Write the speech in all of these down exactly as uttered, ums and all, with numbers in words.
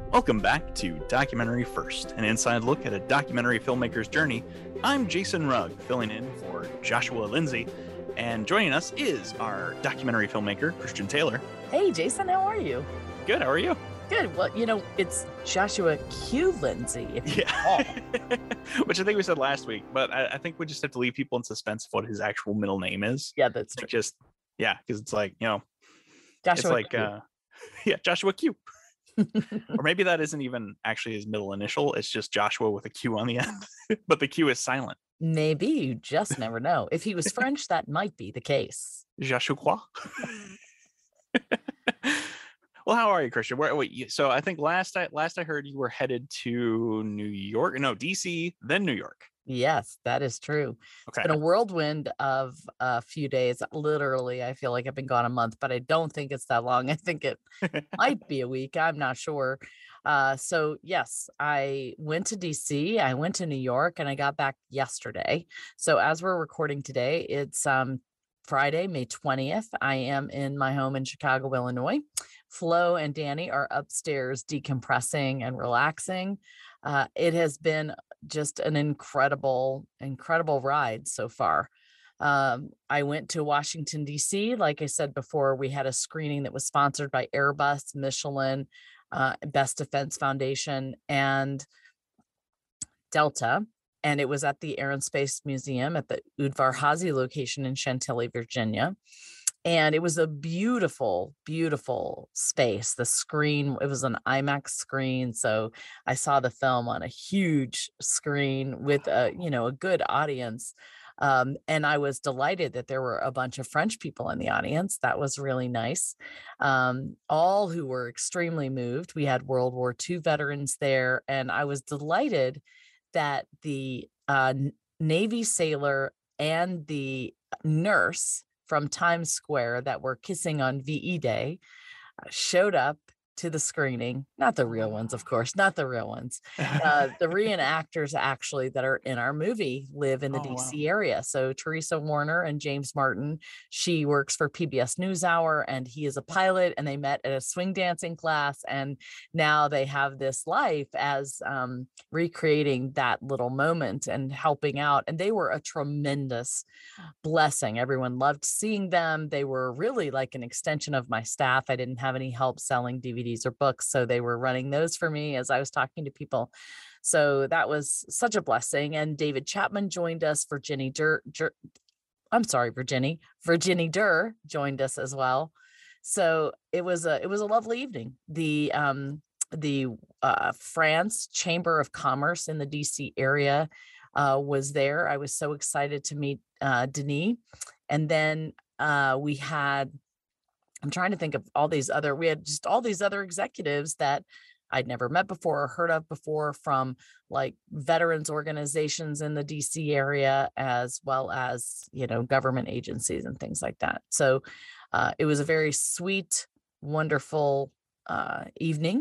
Welcome back to Documentary First, an inside look at a documentary filmmaker's journey. I'm Jason Rugg, filling in for Joshua Lindsay, and joining us is our documentary filmmaker, Christian Taylor. Hey, Jason, how are you? Good, how are you? Good. Well, you know, it's Joshua Q. Lindsay, if you yeah. Which I think we said last week, but I, I think we just have to leave people in suspense of what his actual middle name is. Yeah, that's like true. Just, yeah, because it's like, you know, Joshua it's like, Q. uh, yeah, Joshua Q. Or maybe that isn't even actually his middle initial. It's just Joshua with a Q on the end, but the Q is silent. Maybe, you just never know. If he was French, that might be the case. Joshua. Well, how are you, Christian? Where, wait, so I think last I last I heard you were headed to New York. No, D C, then New York. Yes, that is true. Okay. It's been a whirlwind of a few days. Literally, I feel like I've been gone a month, but I don't think it's that long. I think it might be a week. I'm not sure. Uh, so yes, I went to D C, I went to New York, and I got back yesterday. So as we're recording today, it's um, Friday, May twentieth. I am in my home in Chicago, Illinois. Flo and Danny are upstairs decompressing and relaxing. Uh, it has been just an incredible, incredible ride so far. Um, I went to Washington, D C. Like I said before, we had a screening that was sponsored by Airbus, Michelin, uh, Best Defense Foundation, and Delta. And it was at the Air and Space Museum at the Udvar Hazy location in Chantilly, Virginia. And it was a beautiful, beautiful space. The screen, it was an IMAX screen. So I saw the film on a huge screen with a, you know, a good audience. Um, and I was delighted that there were a bunch of French people in the audience. That was really nice. Um, all who were extremely moved. We had World War Two veterans there. And I was delighted that the uh, Navy sailor and the nurse from Times Square that were kissing on V E Day uh, showed up to the screening. Not the real ones, of course, not the real ones. Uh, the reenactors actually that are in our movie live in the Oh, D C wow. area. So Teresa Warner and James Martin, she works for P B S NewsHour and he is a pilot, and they met at a swing dancing class. And now they have this life as um, recreating that little moment and helping out. And they were a tremendous blessing. Everyone loved seeing them. They were really like an extension of my staff. I didn't have any help selling D V Ds or books, so they were running those for me as I was talking to people. So that was such a blessing. And David Chapman joined us. Virginie Dur, Dur I'm sorry, Virginie. Virginie Dur joined us as well. So it was a it was a lovely evening. The um the uh, France Chamber of Commerce in the D C area uh, was there. I was so excited to meet uh, Denis. And then uh, we had, I'm trying to think of all these other, we had just all these other executives that I'd never met before or heard of before, from like veterans organizations in the D C area, as well as, you know, government agencies and things like that. So uh, it was a very sweet, wonderful uh, evening.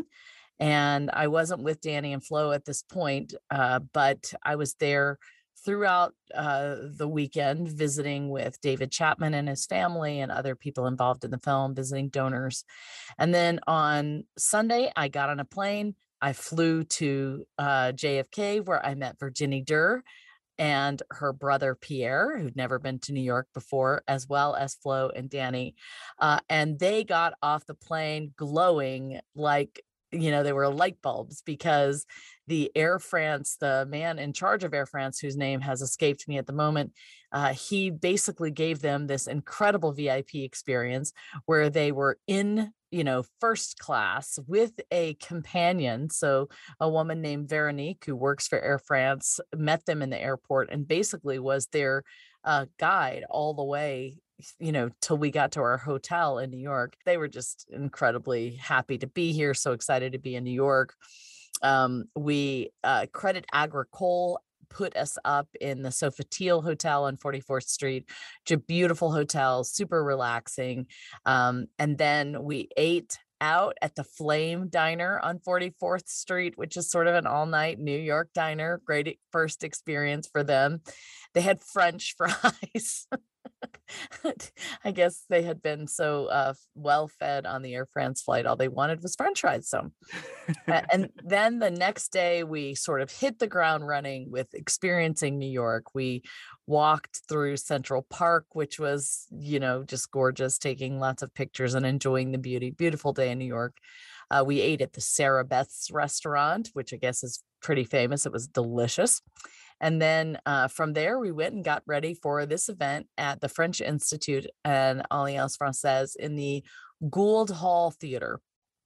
And I wasn't with Danny and Flo at this point, uh, but I was there throughout uh, the weekend visiting with David Chapman and his family and other people involved in the film, visiting donors. And then on Sunday, I got on a plane. I flew to uh, J F K, where I met Virginie Dur and her brother Pierre, who'd never been to New York before, as well as Flo and Danny. Uh, and they got off the plane glowing like, you know, they were light bulbs, because the Air France, the man in charge of Air France, whose name has escaped me at the moment, uh, he basically gave them this incredible V I P experience where they were in, you know, first class with a companion. So a woman named Veronique, who works for Air France, met them in the airport and basically was their uh, guide all the way, you know, till we got to our hotel in New York. They were just incredibly happy to be here, so excited to be in New York. Um, we uh, Credit Agricole put us up in the Sofitel Hotel on forty-fourth Street. It's a beautiful hotel, super relaxing. Um, and then we ate out at the Flame Diner on forty-fourth Street, which is sort of an all-night New York diner. Great first experience for them. They had French fries. I guess they had been so uh, well fed on the Air France flight. All they wanted was French fries. So, a- and then the next day, we sort of hit the ground running with experiencing New York. We walked through Central Park, which was, you know, just gorgeous, taking lots of pictures and enjoying the beauty. Beautiful day in New York. Uh, we ate at the Sarah Beth's restaurant, which I guess is pretty famous. It was delicious. And then uh, from there, we went and got ready for this event at the French Institute and Alliance Francaise in the Gould Hall Theater.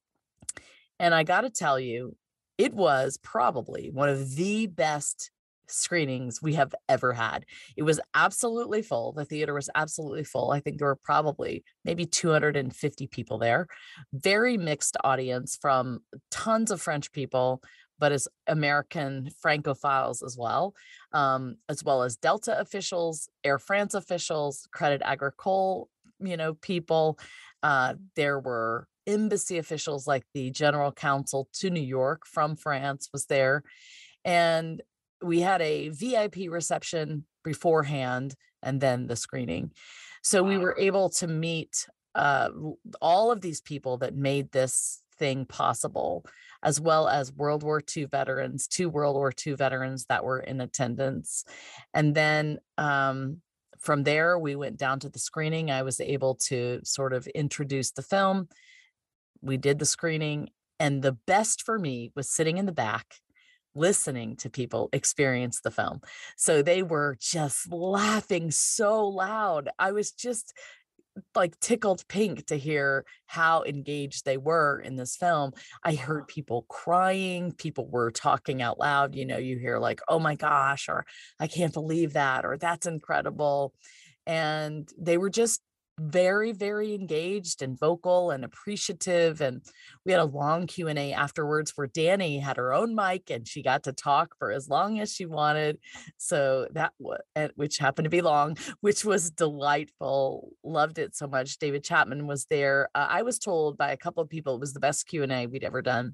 And I got to tell you, it was probably one of the best screenings we have ever had. It was absolutely full. The theater was absolutely full. I think there were probably maybe two hundred fifty people there. Very mixed audience from tons of French people, but as American Francophiles as well, um, as well as Delta officials, Air France officials, Credit Agricole, you know, people. Uh, there were embassy officials, like the general counsel to New York from France was there. And we had a V I P reception beforehand and then the screening. So we Wow. were able to meet uh, all of these people that made this thing possible, as well as World War Two veterans, two World War Two veterans that were in attendance. And then um, from there, we went down to the screening. I was able to sort of introduce the film. We did the screening, and the best for me was sitting in the back listening to people experience the film. So they were just laughing so loud. I was just like tickled pink to hear how engaged they were in this film. I heard people crying, people were talking out loud. You know, you hear like, oh my gosh, or I can't believe that, or that's incredible. And they were just very, very engaged and vocal and appreciative. And we had a long Q and A afterwards where Danny had her own mic and she got to talk for as long as she wanted. So that was, which happened to be long, which was delightful. Loved it so much. David Chapman was there. Uh, I was told by a couple of people it was the best Q and A we'd ever done.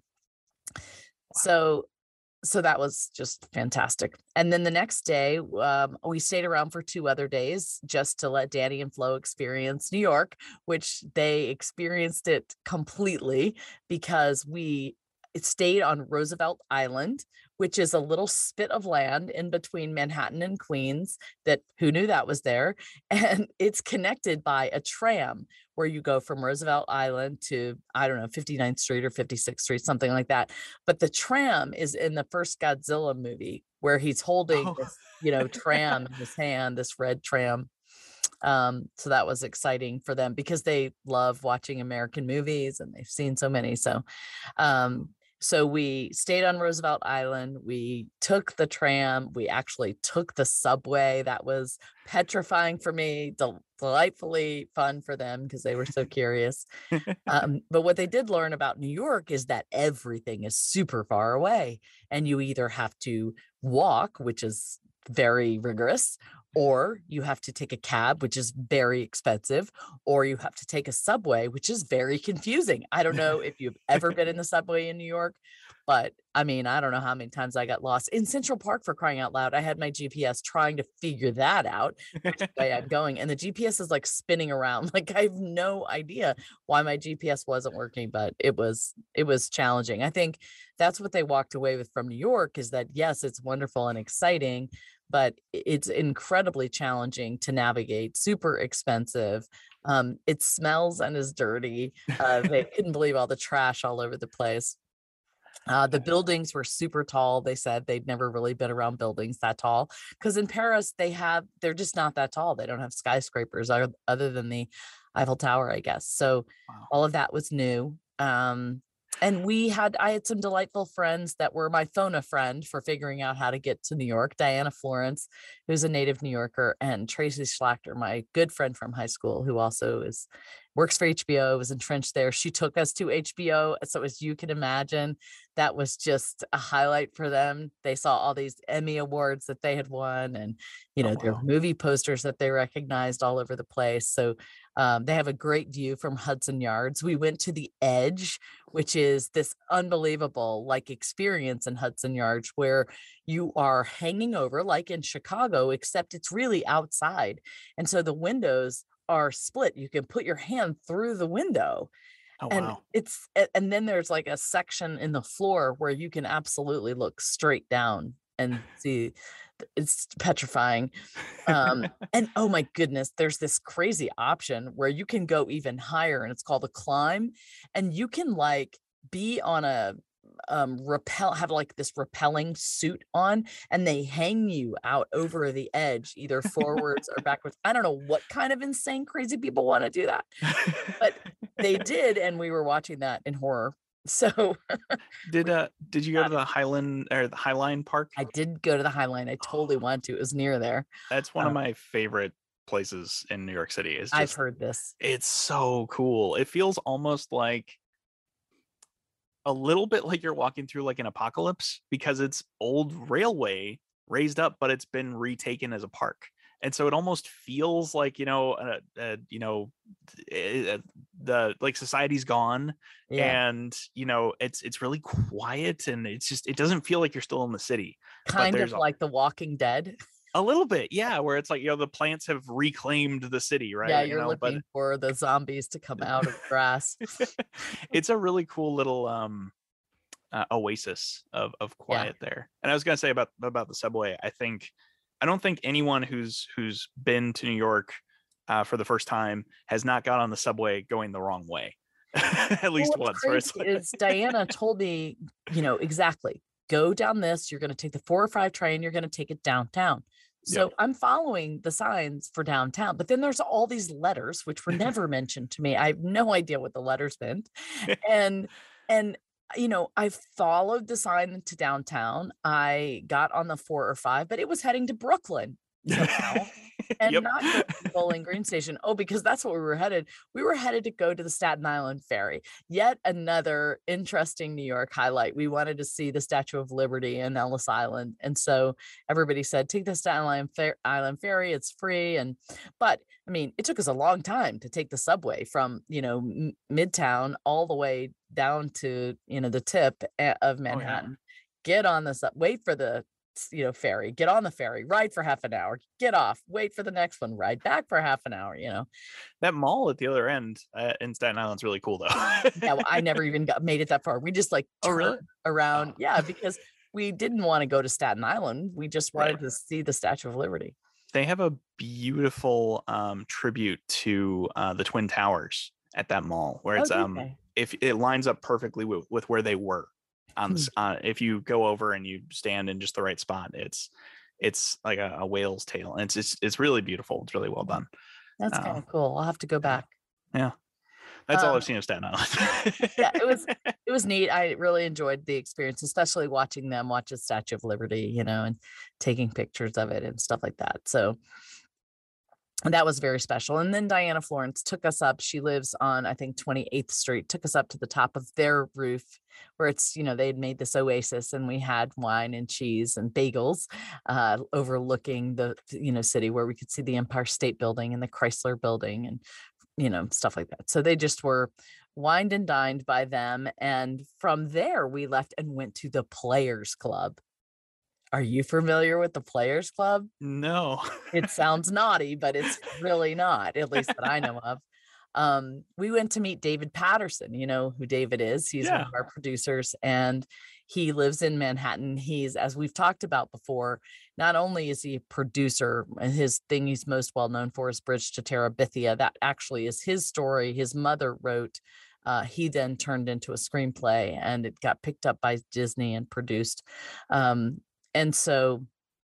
So so that was just fantastic. And then the next day, um, we stayed around for two other days just to let Danny and Flo experience New York, which they experienced it completely because we stayed on Roosevelt Island, which is a little spit of land in between Manhattan and Queens that who knew that was there. And it's connected by a tram where you go from Roosevelt Island to, I don't know, fifty-ninth Street or fifty-sixth Street, something like that. But the tram is in the first Godzilla movie where he's holding Oh. this, you know, tram in his hand, this red tram. Um, so that was exciting for them because they love watching American movies and they've seen so many. So, um, so we stayed on Roosevelt Island. We took the tram. We actually took the subway. That was petrifying for me, del- delightfully fun for them because they were so curious. Um, but what they did learn about New York is that everything is super far away, and you either have to walk, which is very rigorous, or you have to take a cab, which is very expensive, or you have to take a subway, which is very confusing. I don't know if you've ever been in the subway in New York, but I mean, I don't know how many times I got lost in Central Park, for crying out loud. I had my G P S trying to figure that out, which way I'm going. And the G P S is like spinning around. Like I have no idea why my G P S wasn't working, but it was, it was challenging. I think that's what they walked away with from New York is that, yes, it's wonderful and exciting, but it's incredibly challenging to navigate, super expensive. Um, it smells and is dirty. Uh, they couldn't believe all the trash all over the place. Uh, the buildings were super tall. They said they'd never really been around buildings that tall because in Paris, they have, they're just not that tall. They don't have skyscrapers other, other than the Eiffel Tower, I guess. So Wow. all of that was new. Um, and we had, I had some delightful friends that were my phone a friend for figuring out how to get to New York. Diana Florence, who's a native New Yorker, and Tracy Schlachter, my good friend from high school, who also is works for H B O, was entrenched there. She took us to H B O. So as you can imagine, that was just a highlight for them. They saw all these Emmy awards that they had won, and, you know, Oh, their wow. movie posters that they recognized all over the place. So um, they have a great view from Hudson Yards. We went to the Edge, which is this unbelievable like experience in Hudson Yards where you are hanging over like in Chicago, except it's really outside. And so the windows are split. You can put your hand through the window, Oh, and wow. it's a- and then there's like a section in the floor where you can absolutely look straight down and see. It's petrifying. Um, and oh my goodness, there's this crazy option where you can go even higher, and it's called a climb, and you can like be on a um rappel have like this repelling suit on, and they hang you out over the edge either forwards or backwards. I don't know what kind of insane crazy people want to do that, but they did, and we were watching that in horror. So Did we uh did you go to got it. the Highland or the Highline Park? I did go to the High Line. I totally wanted to. It was near there. That's one of Uh, my favorite places in New York City. It's I've just heard this. it's so cool. It feels almost like a little bit like you're walking through like an apocalypse because it's old railway raised up, but it's been retaken as a park. And so it almost feels like, you know, uh, uh, you know, uh, the like society's gone, Yeah. and you know, it's it's really quiet, and it's just it doesn't feel like you're still in the city. But Kind of there's a, like The Walking Dead. a little bit, yeah, where it's like, you know, the plants have reclaimed the city, Yeah, right? You you're know, but looking for the zombies to come out of the grass. it's a really cool little um uh, oasis of of Yeah. quiet there. And I was gonna say about about the subway. I think I don't think anyone who's who's been to New York uh, for the first time has not got on the subway going the wrong way, at Well, least what's once. Where crazy it's like, is Diana told me, you know, exactly. Go down this, you're going to take the four or five train, you're going to take it downtown. yep. So I'm following the signs for downtown, but then there's all these letters which were never mentioned to me. I have no idea what the letters meant. And and you know, I followed the sign to downtown. I got on the four or five, but it was heading to Brooklyn somehow. And Yep. not going to the Bowling Green station. Oh, because that's what we were headed. We were headed to go to the Staten Island Ferry. Yet another interesting New York highlight. We wanted to see the Statue of Liberty in Ellis Island. And so everybody said, take the Staten Island, Fer- Island Ferry. It's free. And, but I mean, it took us a long time to take the subway from, you know, M- Midtown all the way down to, you know, the tip a- of Oh, yeah. Manhattan. Get on the sub, wait for the you know, ferry, get on the ferry, ride for half an hour, get off, wait for the next one, ride back for half an hour, you know. That mall at the other end uh, in Staten Island's really cool, though. Yeah, well, I never even got made it that far. We just like Oh, turned really? around. Oh. Yeah, because we didn't want to go to Staten Island. We just wanted Right. to see the Statue of Liberty. They have a beautiful um, tribute to uh, the Twin Towers at that mall, where it's Oh, um okay. if it lines up perfectly with, with where they were. On Hmm. uh, if you go over and you stand in just the right spot, it's it's like a, a whale's tail, and it's it's it's really beautiful. It's really well done. That's Uh, kind of cool. I'll have to go back. yeah, that's all Um, I've seen of Staten Island. yeah, it was it was neat. I really enjoyed the experience, especially watching them watch the Statue of Liberty, you know, and taking pictures of it and stuff like that. So and that was very special. And then Diana Florence took us up. She lives on, I think, twenty-eighth Street, took us up to the top of their roof where it's, you know, they had made this oasis, and we had wine and cheese and bagels uh, overlooking the, you know, city, where we could see the Empire State Building and the Chrysler Building and, you know, stuff like that. So they just were wined and dined by them. And from there, we left and went to the Players Club. Are you familiar with the Players Club? No. It sounds naughty, but it's really not, at least that I know of. Um, we went to meet David Patterson. You know who David is. He's one Yeah. of our producers, and he lives in Manhattan. He's, as we've talked about before, not only is he a producer, and his thing he's most well known for is Bridge to Terabithia. That actually is his story. His mother wrote. Uh, he then turned into a screenplay, and it got picked up by Disney and produced. Um, and so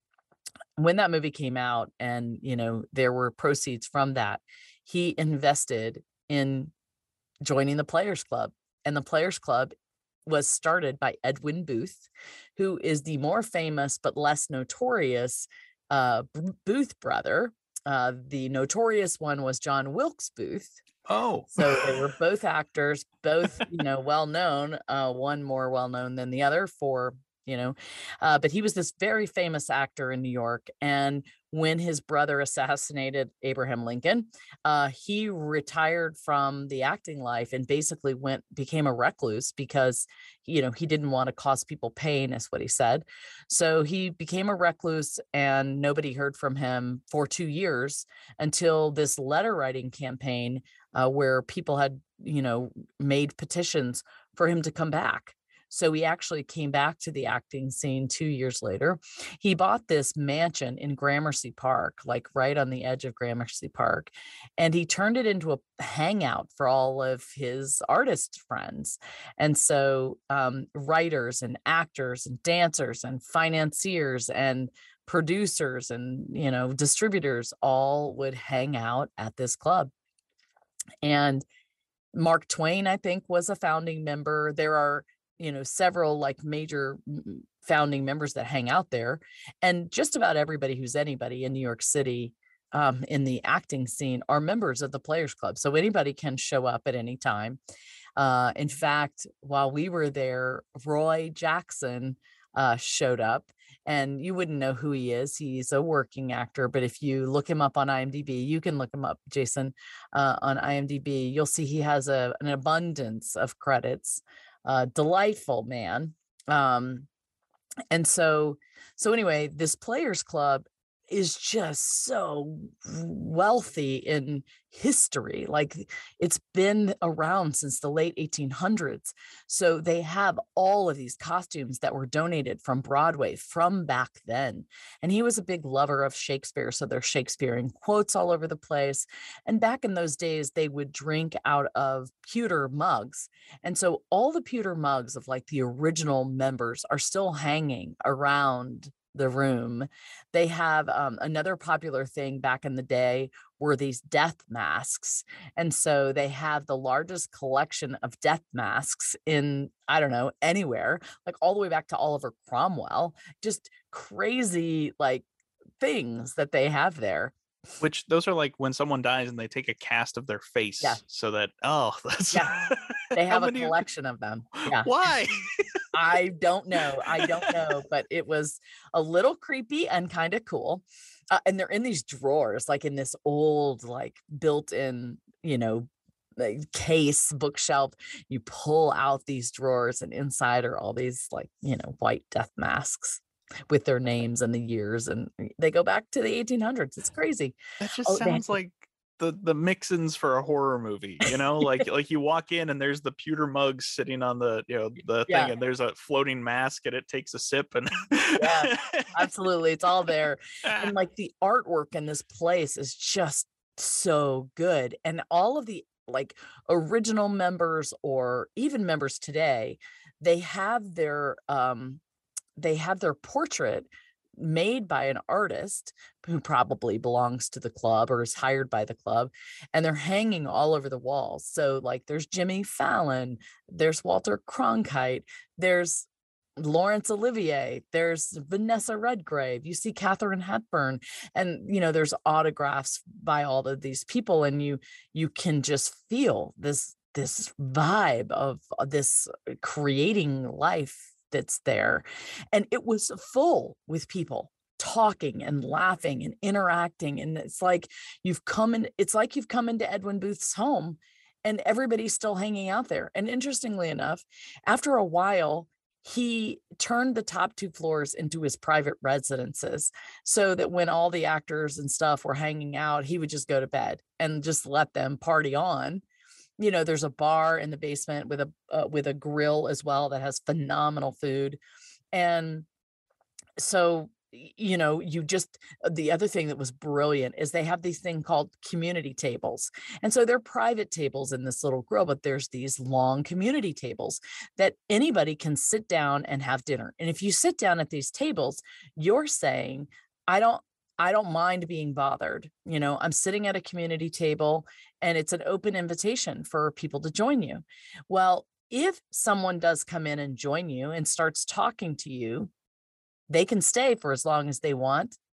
when that movie came out, and you know there were proceeds from that, he invested in joining the Players Club. And the Players Club was started by Edwin Booth, who is the more famous but less notorious uh, Booth brother. Uh, the notorious one was John Wilkes Booth, Oh. So they were both actors, both, you know, well known, uh, one more well known than the other for, you know, uh, but he was this very famous actor in New York. And when his brother assassinated Abraham Lincoln, uh, he retired from the acting life and basically went, became a recluse because, you know, he didn't want to cause people pain, is what he said. So he became a recluse and nobody heard from him for two years until this letter writing campaign uh, where people had, you know, made petitions for him to come back. So he actually came back to the acting scene two years later. He bought this mansion in Gramercy Park, like right on the edge of Gramercy Park, and he turned it into a hangout for all of his artist friends. And so um, writers and actors and dancers and financiers and producers and, you know, distributors all would hang out at this club. And Mark Twain, I think, was a founding member. There are, you know, several like major founding members that hang out there. And just about everybody who's anybody in New York City um, in the acting scene are members of the Players Club. So anybody can show up at any time. Uh, in fact, while we were there, Roy Jackson uh, showed up. And you wouldn't know who he is. He's a working actor, but if you look him up on IMDb, you can look him up, Jason, uh, on IMDb. You'll see he has a, an abundance of credits. Uh, delightful man. Um, and so, so anyway, this Players Club is just so wealthy in history. Like it's been around since the late eighteen hundreds. So they have all of these costumes that were donated from Broadway from back then. And he was a big lover of Shakespeare. So there's Shakespearean quotes all over the place. And back in those days, they would drink out of pewter mugs. And so all the pewter mugs of like the original members are still hanging around the room. They have um, another popular thing back in the day were these death masks. And so they have the largest collection of death masks in, I don't know, anywhere, like all the way back to Oliver Cromwell, just crazy like things that they have there. Which those are like when someone dies and they take a cast of their face Yeah. so that, oh, that's yeah. They have a collection of them. Yeah. Why? I don't know. I don't know, but it was a little creepy and kind of cool. Uh, and they're in these drawers, like in this old, like built-in, you know, like case bookshelf. You pull out these drawers, and inside are all these, like, you know, white death masks with their names and the years, and they go back to the eighteen hundreds. It's crazy. That just Oh, sounds they, like the the mix-ins for a horror movie, you know, like like you walk in and there's the pewter mugs sitting on the, you know, the yeah. thing, and there's a floating mask and it takes a sip and yeah, absolutely. It's all there. And like the artwork in this place is just so good. And all of the like original members or even members today, they have their um they have their portrait made by an artist who probably belongs to the club or is hired by the club, and they're hanging all over the walls. So like there's Jimmy Fallon, there's Walter Cronkite, there's Laurence Olivier, there's Vanessa Redgrave, you see Katharine Hepburn, and you know there's autographs by all of these people, and you you can just feel this this vibe of this creating life that's there. And it was full with people talking and laughing and interacting. And it's like you've come in, it's like you've come into Edwin Booth's home and everybody's still hanging out there. And interestingly enough, after a while, he turned the top two floors into his private residences so that when all the actors and stuff were hanging out, he would just go to bed and just let them party on. You know, there's a bar in the basement with a uh, with a grill as well that has phenomenal food. And so, you know, you just, the other thing that was brilliant is they have these thing called community tables. And so they're private tables in this little grill, but there's these long community tables that anybody can sit down and have dinner. And if you sit down at these tables, you're saying, I don't I don't mind being bothered. You know, I'm sitting at a community table and it's an open invitation for people to join you. Well, if someone does come in and join you and starts talking to you, they can stay for as long as they want.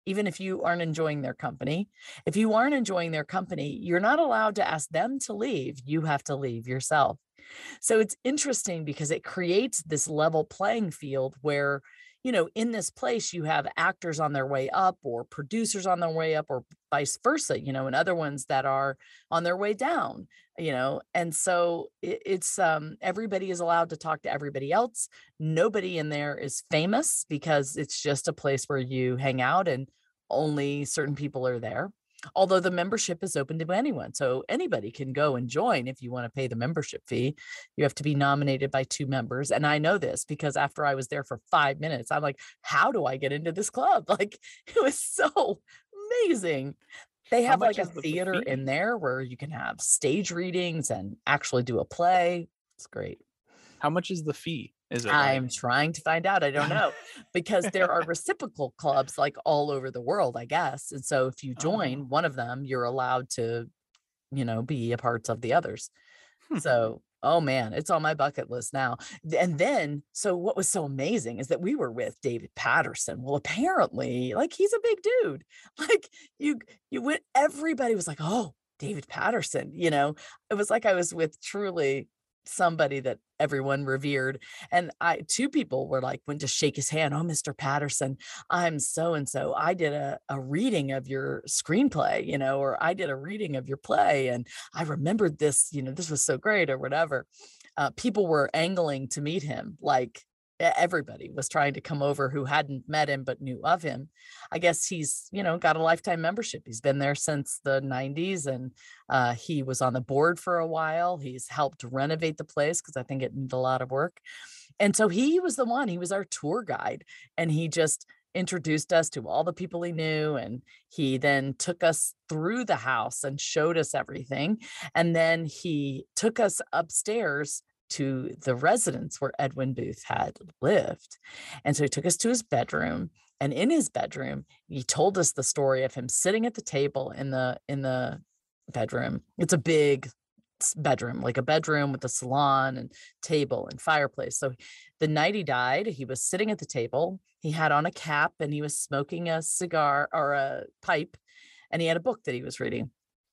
even if you aren't enjoying their company. If you aren't enjoying their company, you're not allowed to ask them to leave. You have to leave yourself. So it's interesting because it creates this level playing field where, you know, in this place, you have actors on their way up or producers on their way up or vice versa, you know, and other ones that are on their way down, you know. And so it, it's um, everybody is allowed to talk to everybody else. Nobody in there is famous because it's just a place where you hang out and only certain people are there. Although the membership is open to anyone. So anybody can go and join if you want to pay the membership fee. You have to be nominated by two members. And I know this because after I was there for five minutes, I'm like, how do I get into this club? Like, it was so amazing. They How have much like a is the theater fee? in there where you can have stage readings and actually do a play. It's great. How much is the fee? Is it like I'm trying to find out. I don't know because there are reciprocal clubs like all over the world, I guess. And so if you Oh, join one of them, you're allowed to, you know, be a part of the others. hmm. So, oh man, it's on my bucket list now. And then, so what was so amazing is that we were with David Patterson. Well, apparently, like he's a big dude. Like you, you went, everybody was like, oh, David Patterson, you know, it was like I was with truly somebody that everyone revered. And I, two people were like, went to shake his hand. Oh, Mister Patterson, I'm so and so. I did a, a reading of your screenplay, you know, or I did a reading of your play. And I remembered this, you know, this was so great or whatever. Uh, people were angling to meet him. Like e- everybody was trying to come over who hadn't met him but knew of him. I guess he's, you know, got a lifetime membership. He's been there since the nineties and uh, he was on the board for a while. He's helped renovate the place because I think it needed a lot of work. And so he was the one, he was our tour guide and he just introduced us to all the people he knew. And he then took us through the house and showed us everything. And then he took us upstairs to the residence where Edwin Booth had lived. And so he took us to his bedroom. And in his bedroom, he told us the story of him sitting at the table in the in the bedroom. It's a big bedroom, like a bedroom with a salon and table and fireplace. So the night he died, he was sitting at the table. He had on a cap and he was smoking a cigar or a pipe, and he had a book that he was reading.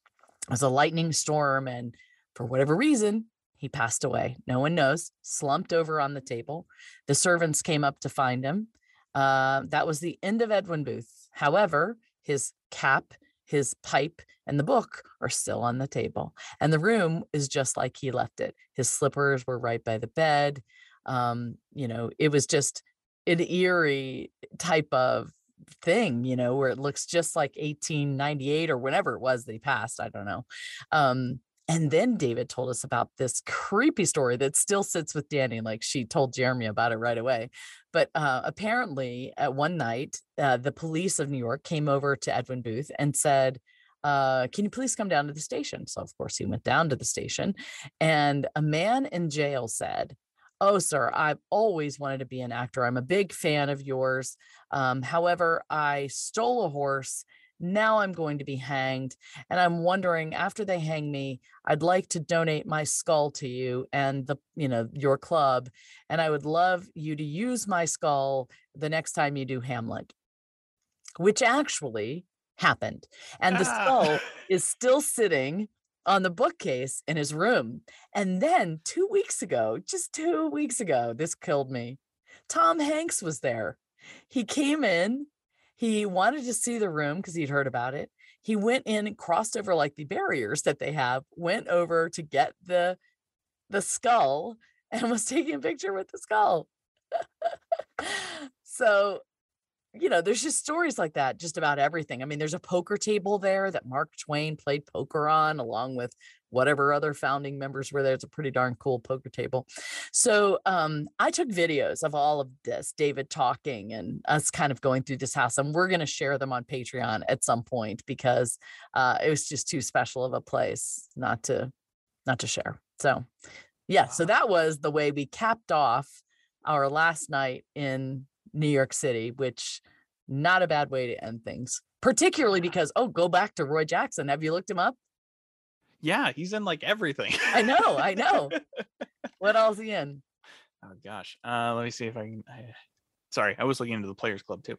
It was a lightning storm, and for whatever reason, he passed away. No one knows. Slumped over on the table. The servants came up to find him. Uh, that was the end of Edwin Booth. However, his cap, his pipe, and the book are still on the table. And the room is just like he left it. His slippers were right by the bed. Um, you know, it was just an eerie type of thing, you know, where it looks just like eighteen ninety-eight or whenever it was that he passed. I don't know. Um, and then David told us about this creepy story that still sits with Danny. Like she told Jeremy about it right away. But uh, apparently at one night, uh, the police of New York came over to Edwin Booth and said, uh, can you please come down to the station? So of course he went down to the station and a man in jail said, oh, sir, I've always wanted to be an actor. I'm a big fan of yours. Um, however, I stole a horse. Now I'm going to be hanged. And I'm wondering, after they hang me, I'd like to donate my skull to you and the, you know, your club. And I would love you to use my skull the next time you do Hamlet, which actually happened. And the Ah. skull is still sitting on the bookcase in his room. And then two weeks ago, just two weeks ago, this killed me. Tom Hanks was there. He came in. He wanted to see the room because he'd heard about it. He went in and crossed over like the barriers that they have, went over to get the, the skull and was taking a picture with the skull. So, you know, there's just stories like that, just about everything. I mean, there's a poker table there that Mark Twain played poker on, along with whatever other founding members were there. It's a pretty darn cool poker table. So um, I took videos of all of this, David talking and us kind of going through this house. And we're going to share them on Patreon at some point because uh, it was just too special of a place not to, not to share. So yeah, so that was the way we capped off our last night in New York City, which not a bad way to end things, particularly because, oh, go back to Roy Jackson. Have you looked him up? Yeah, he's in like everything. I know, I know. What else is he in? Oh gosh. Uh, let me see if I can. I, sorry, I was looking into the Players Club too.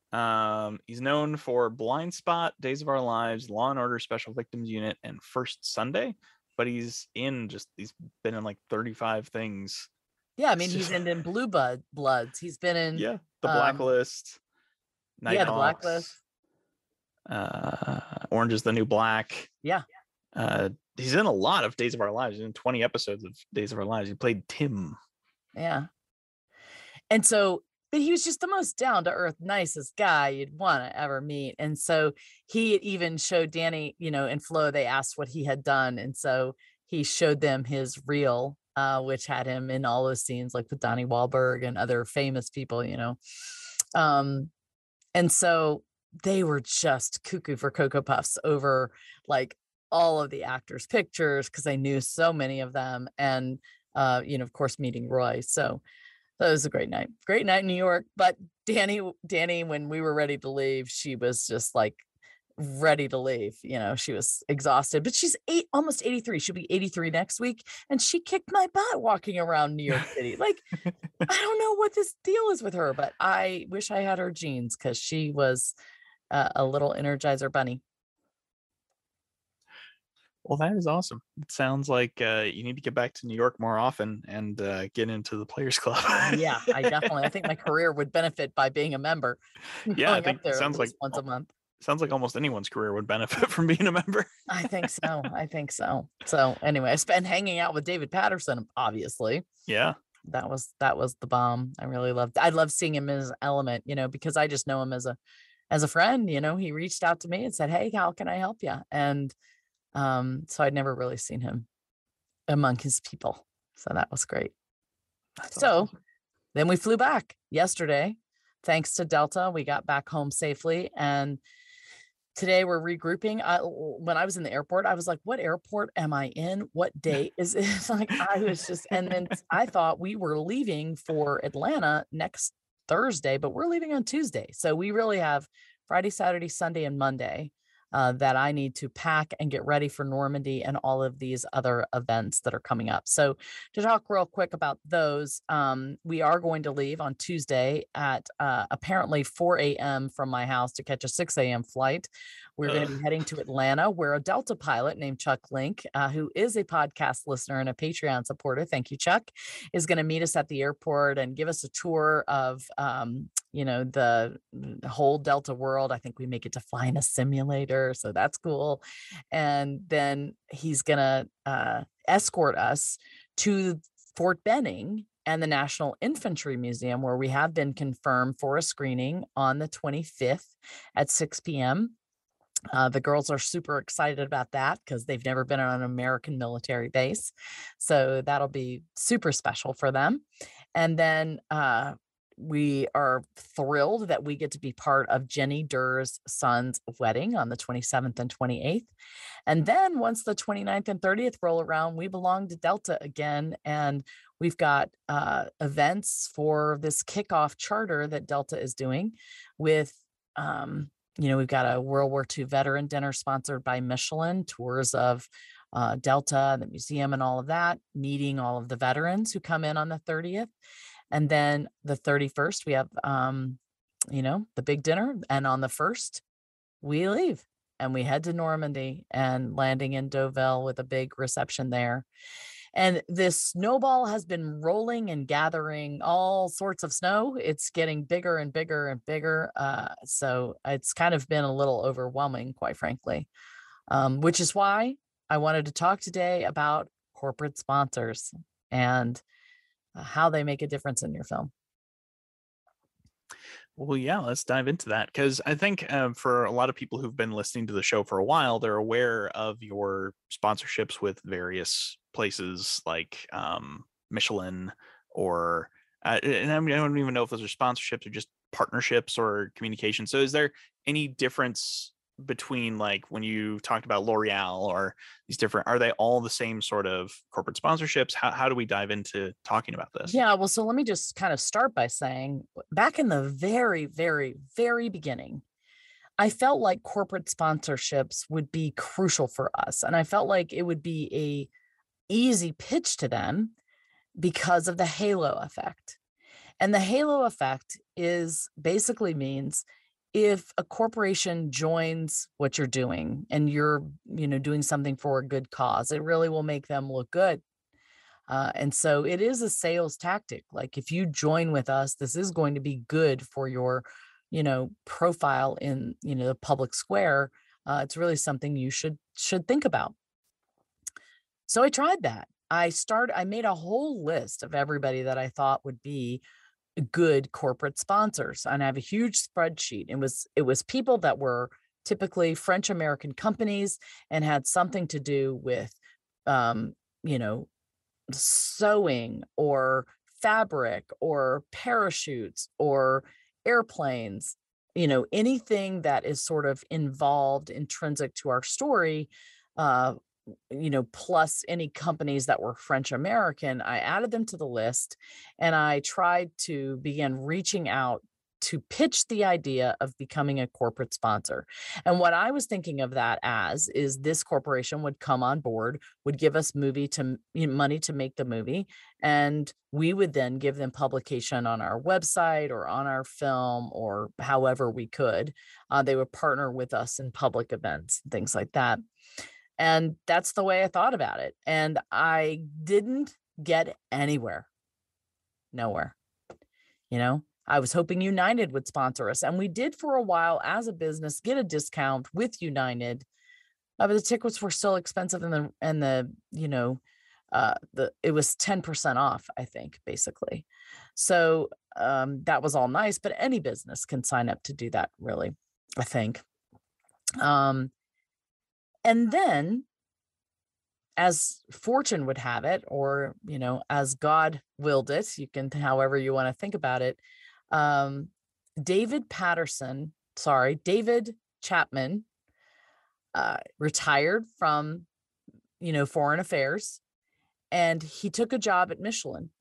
Um, he's known for Blind Spot, Days of Our Lives, Law and Order Special Victims Unit, and First Sunday. But he's in just he's been in like thirty-five things. Yeah, I mean, he's in, in Blue Bud Bloods. He's been in Yeah, The um, Blacklist, Night yeah, The Hawks, Blacklist. Uh, Orange is the New Black. Yeah. Uh, he's in a lot of Days of Our Lives. He's in twenty episodes of Days of Our Lives. He played Tim. Yeah. And so, but he was just the most down to earth, nicest guy you'd want to ever meet. And so he even showed Danny, you know, in Flo, they asked what he had done. And so he showed them his reel, uh, which had him in all those scenes, like with Donnie Wahlberg and other famous people, you know. Um, and so they were just cuckoo for Cocoa Puffs over like all of the actors' pictures because they knew so many of them. And, uh, you know, of course, meeting Roy. So that was a great night. Great night in New York. But Danny, Danny, when we were ready to leave, she was just like ready to leave. You know, she was exhausted, but she's eight, almost eighty-three. She'll be eighty-three next week. And she kicked my butt walking around New York City. Like, I don't know what this deal is with her, but I wish I had her genes because she was uh, a little Energizer bunny. Well, that is awesome. It sounds like uh, you need to get back to New York more often and uh, get into the Players Club. Yeah, I definitely. I think my career would benefit by being a member. Yeah, I think up there sounds like once a month. Sounds like almost anyone's career would benefit from being a member. I think so. I think so. So anyway, I spent hanging out with David Patterson, obviously. Yeah. That was that was the bomb. I really loved. I love seeing him in his element, you know, because I just know him as a as a friend. You know, he reached out to me and said, "Hey, how can I help you?" And um, so I'd never really seen him among his people. So that was great. That's so awesome. Then we flew back yesterday. Thanks to Delta, we got back home safely. And today we're regrouping. I, when I was in the airport, I was like, what airport am I in? What date is it? Like, I was just, and then I thought we were leaving for Atlanta next Thursday, but we're leaving on Tuesday. So we really have Friday, Saturday, Sunday, and Monday uh, that I need to pack and get ready for Normandy and all of these other events that are coming up. So to talk real quick about those, um, we are going to leave on Tuesday at uh, apparently four a.m. from my house to catch a six a.m. flight. We're going to be heading to Atlanta, where a Delta pilot named Chuck Link, uh, who is a podcast listener and a Patreon supporter, thank you, Chuck, is going to meet us at the airport and give us a tour of, um, you know, the, the whole Delta world. I think we make it to fly in a simulator, so that's cool. And then he's going to uh, escort us to Fort Benning and the National Infantry Museum, where we have been confirmed for a screening on the twenty-fifth at six p.m. Uh, the girls are super excited about that because they've never been on an American military base. So that'll be super special for them. And then uh, we are thrilled that we get to be part of Jenny Durr's son's wedding on the twenty-seventh and twenty-eighth. And then once the twenty-ninth and thirtieth roll around, we belong to Delta again. And we've got uh, events for this kickoff charter that Delta is doing with, um, you know, we've got a World War Two veteran dinner sponsored by Michelin, tours of uh, Delta, the museum and all of that, meeting all of the veterans who come in on the thirtieth. And then the thirty-first, we have, um, you know, the big dinner. And on the first, we leave and we head to Normandy and landing in Deauville with a big reception there. And this snowball has been rolling and gathering all sorts of snow. It's getting bigger and bigger and bigger. Uh, so it's kind of been a little overwhelming, quite frankly, um, which is why I wanted to talk today about corporate sponsors and how they make a difference in your film. Well, yeah, let's dive into that, because I think um, for a lot of people who've been listening to the show for a while, they're aware of your sponsorships with various places like um, Michelin or, uh, and I, mean, I don't even know if those are sponsorships or just partnerships or communication. So is there any difference between, like, when you talked about L'Oreal or these different, are they all the same sort of corporate sponsorships? How, how do we dive into talking about this? Yeah, well, so let me just kind of start by saying, back in the very, very, very beginning, I felt like corporate sponsorships would be crucial for us. And I felt like it would be a easy pitch to them because of the halo effect. And the halo effect is basically means if a corporation joins what you're doing and you're, you know, doing something for a good cause, it really will make them look good. Uh, and so it is a sales tactic. Like if you join with us, this is going to be good for your, you know, profile in, you know, the public square. Uh, it's really something you should should think about. So I tried that. I started, I made a whole list of everybody that I thought would be good corporate sponsors. And I have a huge spreadsheet. It was, it was people that were typically French American companies and had something to do with, um, you know, sewing or fabric or parachutes or airplanes, you know, anything that is sort of involved, intrinsic to our story, uh, you know, plus any companies that were French American. I added them to the list and I tried to begin reaching out to pitch the idea of becoming a corporate sponsor. And what I was thinking of that as is this corporation would come on board, would give us movie to you know, money to make the movie, and we would then give them publication on our website or on our film or however we could. Uh, they would partner with us in public events, things like that. And that's the way I thought about it. And I didn't get anywhere, nowhere, you know. I was hoping United would sponsor us. And we did for a while as a business get a discount with United. Uh, but the tickets were still expensive and the, and the, you know, uh, the, it was ten percent off, I think, basically. So um, that was all nice, but any business can sign up to do that, really, I think. Um, and then as fortune would have it, or, you know, as God willed it, you can, however you want to think about it. Um, David Patterson, sorry, David Chapman, uh, retired from, you know, foreign affairs, and he took a job at Michelin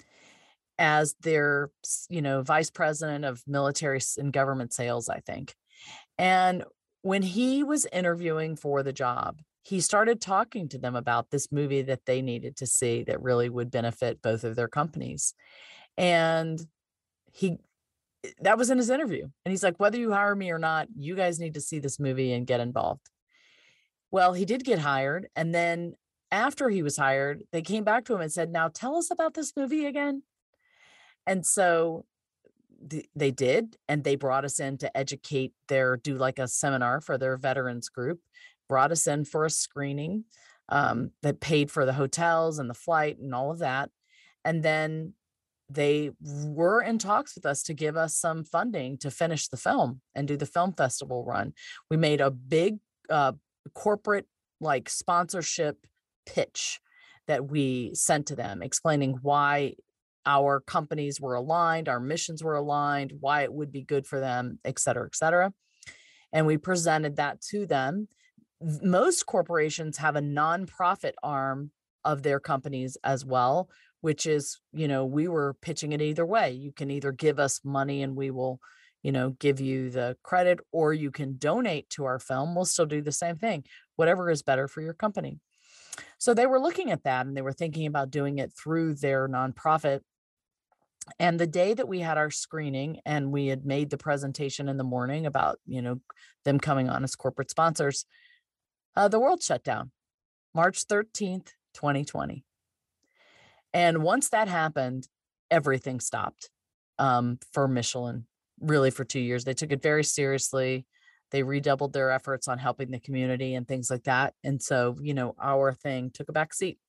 as their, you know, vice president of military and government sales, I think. And when he was interviewing for the job, he started talking to them about this movie that they needed to see that really would benefit both of their companies. And he, that was in his interview. And he's like, whether you hire me or not, you guys need to see this movie and get involved. Well, he did get hired. And then after he was hired, they came back to him and said, now tell us about this movie again. And so th- they did. And they brought us in to educate their, do like a seminar for their veterans group, brought us in for a screening um, that paid for the hotels and the flight and all of that. And then they were in talks with us to give us some funding to finish the film and do the film festival run. We made a big uh, corporate like sponsorship pitch that we sent to them, explaining why our companies were aligned, our missions were aligned, why it would be good for them, et cetera, et cetera. And we presented that to them. Most corporations have a nonprofit arm of their companies as well, which is, you know, we were pitching it either way. You can either give us money and we will, you know, give you the credit, or you can donate to our film. We'll still do the same thing, whatever is better for your company. So they were looking at that and they were thinking about doing it through their nonprofit. And the day that we had our screening and we had made the presentation in the morning about, you know, them coming on as corporate sponsors, uh, the world shut down, March thirteenth, twenty twenty. And once that happened, everything stopped um, for Michelin, really for two years. They took it very seriously. They redoubled their efforts on helping the community and things like that. And so, you know, our thing took a back seat.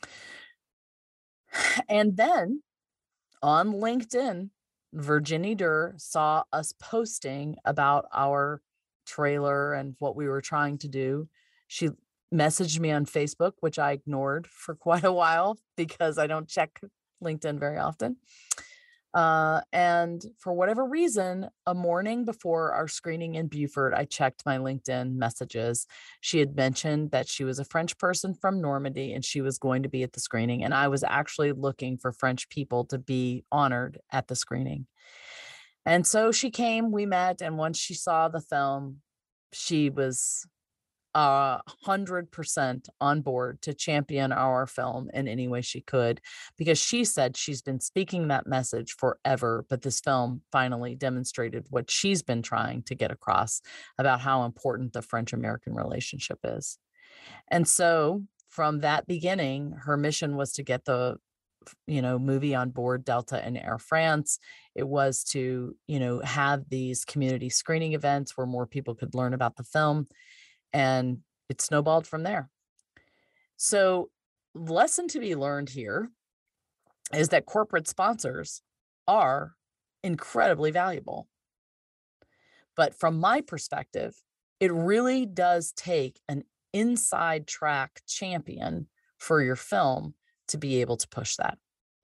And then on LinkedIn, Virginie Durr saw us posting about our trailer and what we were trying to do. She messaged me on Facebook, which I ignored for quite a while because I don't check LinkedIn very often. Uh, and for whatever reason, a morning before our screening in Beaufort, I checked my LinkedIn messages. She had mentioned that she was a French person from Normandy and she was going to be at the screening. And I was actually looking for French people to be honored at the screening. And so she came, we met, and once she saw the film, she was a hundred percent on board to champion our film in any way she could, because she said she's been speaking that message forever, but this film finally demonstrated what she's been trying to get across about how important the French-American relationship is. And so from that beginning, her mission was to get the you know, movie on board Delta and Air France. It was to, you know, have these community screening events where more people could learn about the film, and it snowballed from there. So, lesson to be learned here is that corporate sponsors are incredibly valuable. But from my perspective, it really does take an inside track champion for your film to be able to push that.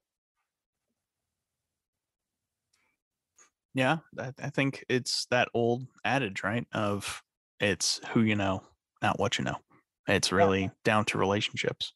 Yeah, I, I think it's that old adage, right? Of it's who you know, not what you know. It's really yeah. down to relationships.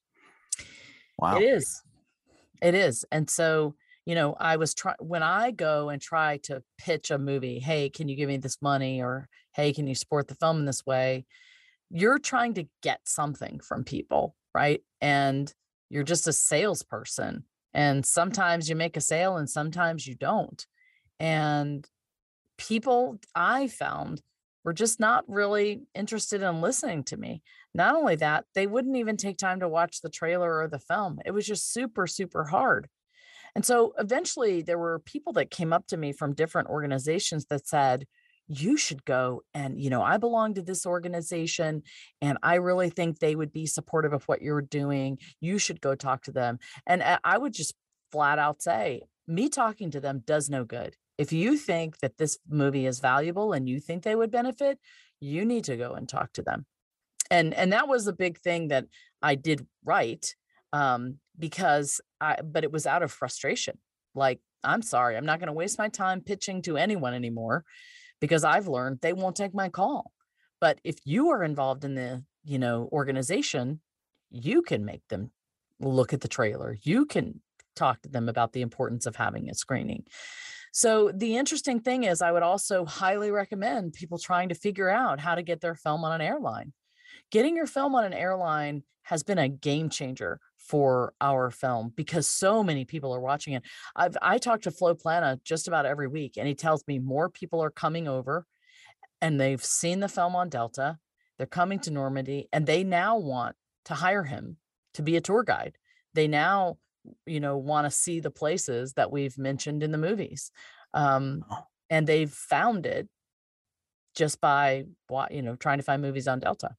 Wow. It is. It is. And so, you know, I was trying, when I go and try to pitch a movie, hey, can you give me this money? Or, hey, can you support the film in this way? You're trying to get something from people, right? And you're just a salesperson. And sometimes you make a sale and sometimes you don't. And people, I found, were just not really interested in listening to me. Not only that, they wouldn't even take time to watch the trailer or the film. It was just super, super hard. And so eventually there were people that came up to me from different organizations that said, you should go, and, you know, I belong to this organization and I really think they would be supportive of what you're doing. You should go talk to them. And I would just flat out say, me talking to them does no good. If you think that this movie is valuable and you think they would benefit, you need to go and talk to them. And, and that was a big thing that I did right, um, because I, but it was out of frustration. Like, I'm sorry, I'm not going to waste my time pitching to anyone anymore, because I've learned they won't take my call. But if you are involved in the, you know, organization, you can make them look at the trailer. You can talk to them about the importance of having a screening. So the interesting thing is, I would also highly recommend people trying to figure out how to get their film on an airline. Getting your film on an airline has been a game changer for our film because so many people are watching it. I've I talk to Flo Plana just about every week, and he tells me more people are coming over and they've seen the film on Delta. They're coming to Normandy and they now want to hire him to be a tour guide. They now, you know, want to see the places that we've mentioned in the movies. Um, and they've found it just by, you know, trying to find movies on Delta.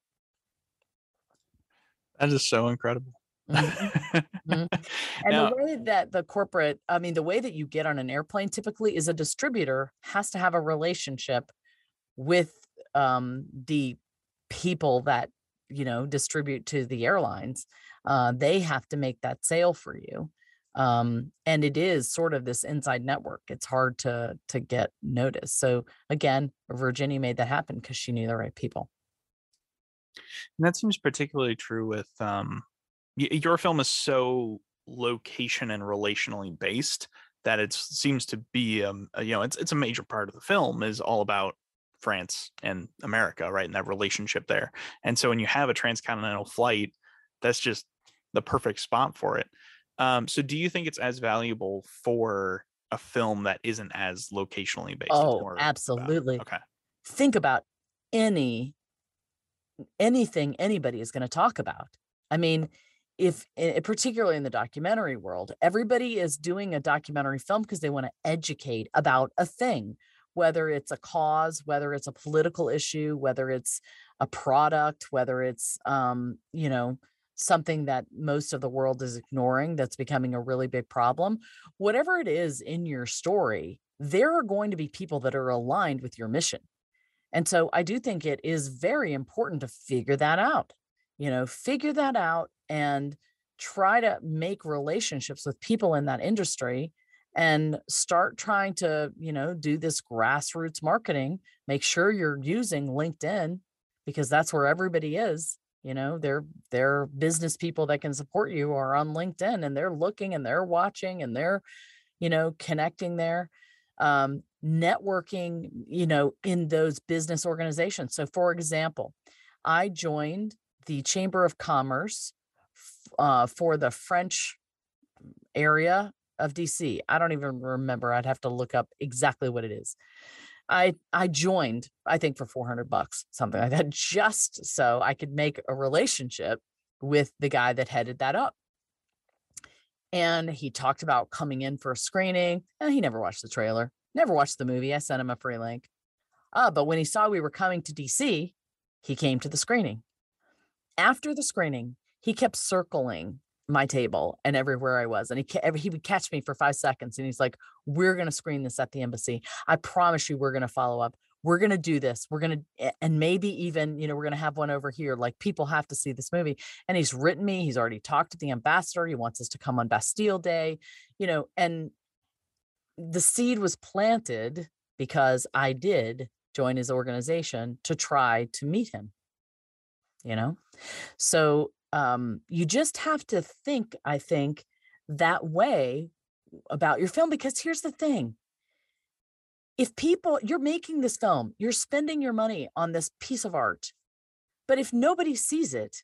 That is so incredible. Mm-hmm. Mm-hmm. And now, the way that the corporate, I mean, the way that you get on an airplane typically is a distributor has to have a relationship with um, the people that, you know, distribute to the airlines. Uh, they have to make that sale for you. Um, and it is sort of this inside network. It's hard to, to get noticed. So again, Virginia made that happen because she knew the right people. And that seems particularly true with um, y- your film is so location and relationally based that it seems to be, um, you know, it's it's a major part of the film is all about France and America, right? And that relationship there. And so when you have a transcontinental flight, that's just the perfect spot for it. Um, so do you think it's as valuable for a film that isn't as locationally based? Oh, absolutely. About, okay. Think about any anything anybody is going to talk about. I mean, if particularly in the documentary world, everybody is doing a documentary film because they want to educate about a thing, whether it's a cause, whether it's a political issue, whether it's a product, whether it's, um, you know, something that most of the world is ignoring that's becoming a really big problem. Whatever it is in your story, there are going to be people that are aligned with your mission. And so I do think it is very important to figure that out, you know, figure that out and try to make relationships with people in that industry and start trying to, you know, do this grassroots marketing. Make sure you're using LinkedIn because that's where everybody is. You know, they're, they're business people that can support you are on LinkedIn and they're looking and they're watching and they're, you know, connecting there. Um, networking, you know, in those business organizations. So for example, I joined the Chamber of Commerce f- uh, for the French area of D C. I don't even remember. I'd have to look up exactly what it is. I I joined, I think for four hundred bucks, something like that, just so I could make a relationship with the guy that headed that up. And he talked about coming in for a screening, and he never watched the trailer, never watched the movie. I sent him a free link. Uh, but when he saw we were coming to D C, he came to the screening. After the screening, he kept circling my table and everywhere I was. And he ca- he would catch me for five seconds and he's like, "We're going to screen this at the embassy. I promise you, we're going to follow up. We're going to do this. We're going to, and maybe even, you know, we're going to have one over here. Like, people have to see this movie." And he's written me. He's already talked to the ambassador. He wants us to come on Bastille Day, you know, and the seed was planted because I did join his organization to try to meet him, you know? So um, you just have to think, I think, that way about your film, because here's the thing. If people, you're making this film, you're spending your money on this piece of art, but if nobody sees it,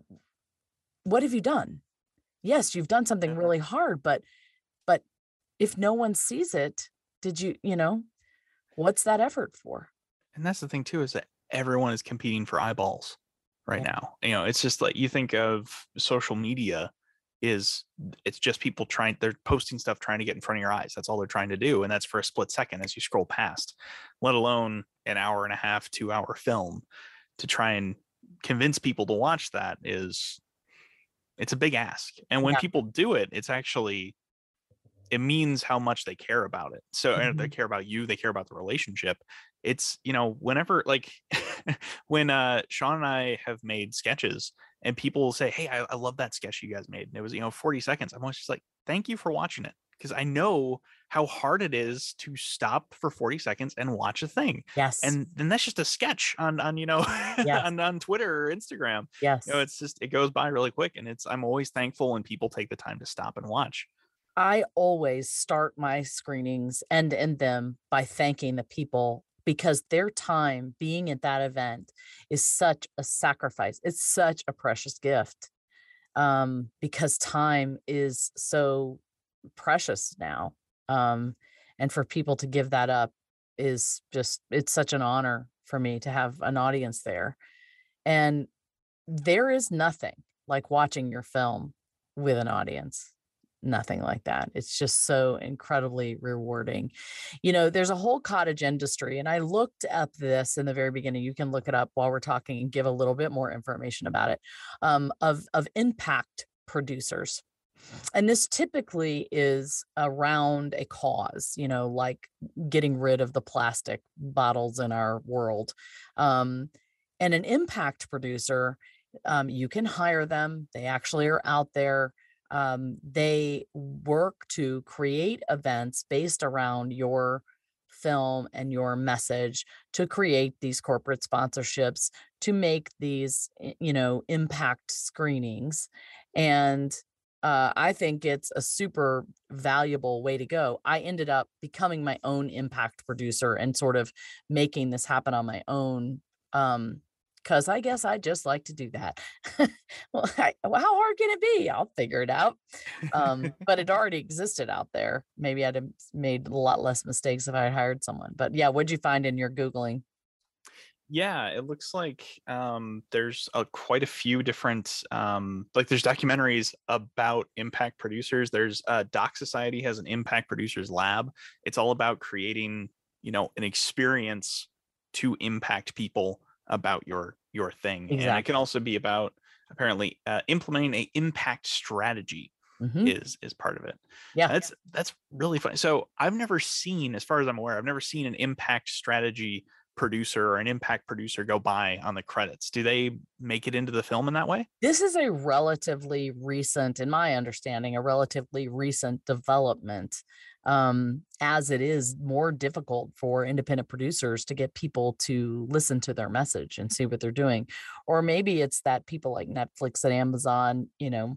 what have you done? Yes, you've done something really hard, but but if no one sees it, did you, you know, what's that effort for? And that's the thing too, is that everyone is competing for eyeballs right Yeah. now. You know, it's just like, you think of social media is, it's just people trying, they're posting stuff trying to get in front of your eyes. That's all they're trying to do. And that's for a split second as you scroll past, let alone an hour and a half, two hour film. To try and convince people to watch that is, it's a big ask. And when Yeah. people do it, it's actually, it means how much they care about it. So and they Mhm. care about you, they care about the relationship. It's, you know, whenever, like when uh Sean and I have made sketches and people will say, "Hey, I, I love that sketch you guys made." And it was, you know, forty seconds. I'm always just like, thank you for watching it. Because I know how hard it is to stop for forty seconds and watch a thing. Yes. And then that's just a sketch on on, you know, Yes. on, on Twitter or Instagram. You know, Yes. it's just, it goes by really quick. And it's, I'm always thankful when people take the time to stop and watch. I always start my screenings and end them by thanking the people, because their time being at that event is such a sacrifice. It's such a precious gift, um, because time is so precious now. Um, and for people to give that up is just, it's such an honor for me to have an audience there. And there is nothing like watching your film with an audience. Nothing like that. It's just so incredibly rewarding. You know, there's a whole cottage industry, and I looked up this in the very beginning. You can look it up while we're talking and give a little bit more information about it, um, of of impact producers. And this typically is around a cause, you know, like getting rid of the plastic bottles in our world. Um, and an impact producer, um, you can hire them. They actually are out there. Um, they work to create events based around your film and your message, to create these corporate sponsorships, to make these, y- you know, impact screenings. And uh, I think it's a super valuable way to go. I ended up becoming my own impact producer and sort of making this happen on my own. Um, because I guess I just like to do that. Well, I, well, how hard can it be? I'll figure it out. Um, but it already existed out there. Maybe I'd have made a lot less mistakes if I had hired someone. But yeah, what'd you find in your Googling? Yeah, it looks like um, there's a, quite a few different, um, like there's documentaries about impact producers. There's uh, Doc Society has an impact producers lab. It's all about creating, you know, an experience to impact people about your your thing, and it can Exactly. also be about apparently uh, implementing a impact strategy Hmm. is is part of it. Yeah. That's that's really funny. So I've never seen, as far as I'm aware, I've never seen an impact strategy producer or an impact producer go by on the credits. Do they make it into the film in that way? This is a relatively recent, in my understanding, a relatively recent development, um, as it is more difficult for independent producers to get people to listen to their message and see what they're doing. Or maybe it's that people like Netflix and Amazon, you know,